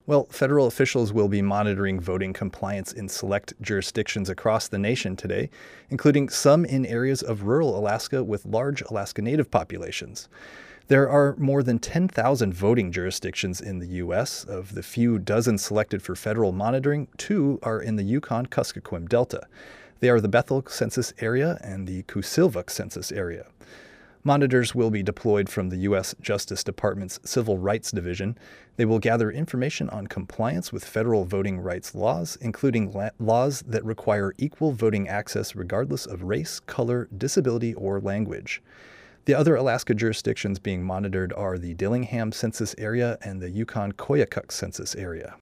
Well, federal officials will be monitoring voting compliance in select jurisdictions across the nation today, including some in areas of rural Alaska with large Alaska Native populations. There are more than 10,000 voting jurisdictions in the U.S. Of the few dozen selected for federal monitoring, two are in the Yukon-Kuskokwim Delta. They are the Bethel Census Area and the Kusilvuk Census Area. Monitors will be deployed from the U.S. Justice Department's Civil Rights Division. They will gather information on compliance with federal voting rights laws, including laws that require equal voting access regardless of race, color, disability, or language. The other Alaska jurisdictions being monitored are the Dillingham Census Area and the Yukon-Koyukuk Census Area.